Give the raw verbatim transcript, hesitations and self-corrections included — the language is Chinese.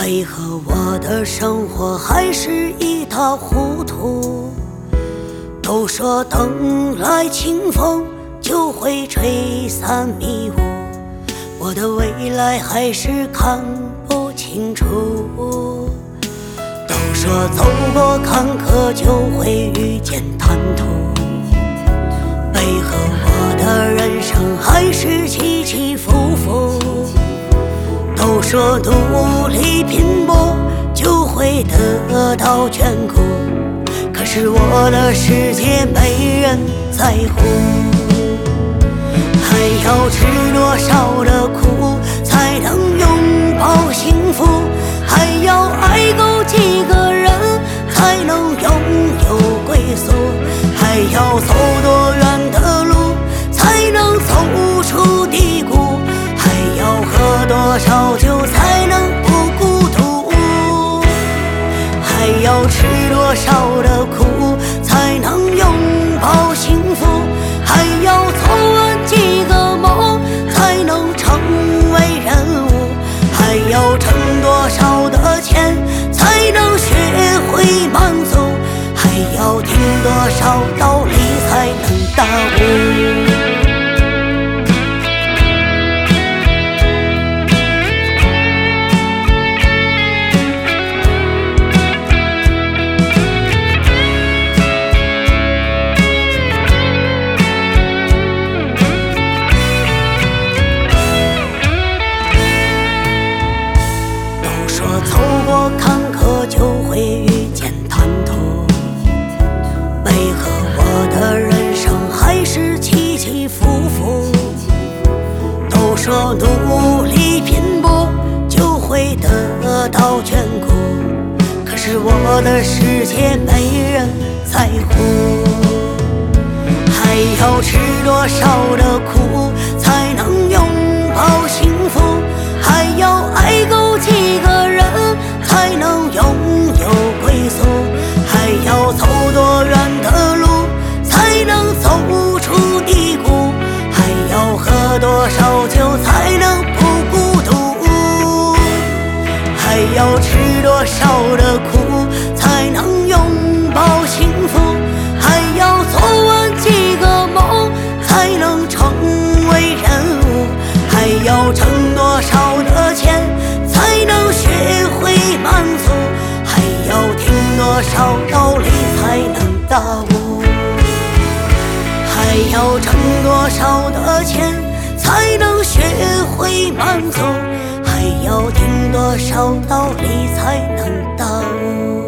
为何我的生活还是一塌糊涂？都说等来清风就会吹散迷雾，我的未来还是看不清楚。都说走过坎坷就会遇见坦途，为何我的人生还是起起伏伏？都说努力拼搏就会得到眷顾，可是我的世界没人在乎。还要吃多少的苦才能拥抱幸福？还要爱够几个人才能拥有归宿？还要走多远的路才能走出低谷？还要喝多少酒才能不孤独？还要吃多少的苦才能拥抱幸福？还要走完几个梦才能成为人物？还要挣多少的钱才能学会满足？还要听多少道理才能大悟？走过坎坷就会遇见坦途，为何我的人生还是起起伏伏？都说努力拼搏就会得到眷顾，可是我的世界没人在乎。还要吃多少的苦才能拥抱幸福？还要爱够几个人才能拥有归宿？还要走多远的路才能走出低谷？还要喝多少酒才能不孤独？还要吃多少的苦才能拥抱幸福？还要走完几个梦才能成为人物？还要挣多少的钱才能学会满足？还要听多少道理才能大悟？还要挣多少的钱才能学会满足？还要听多少道理才能大悟？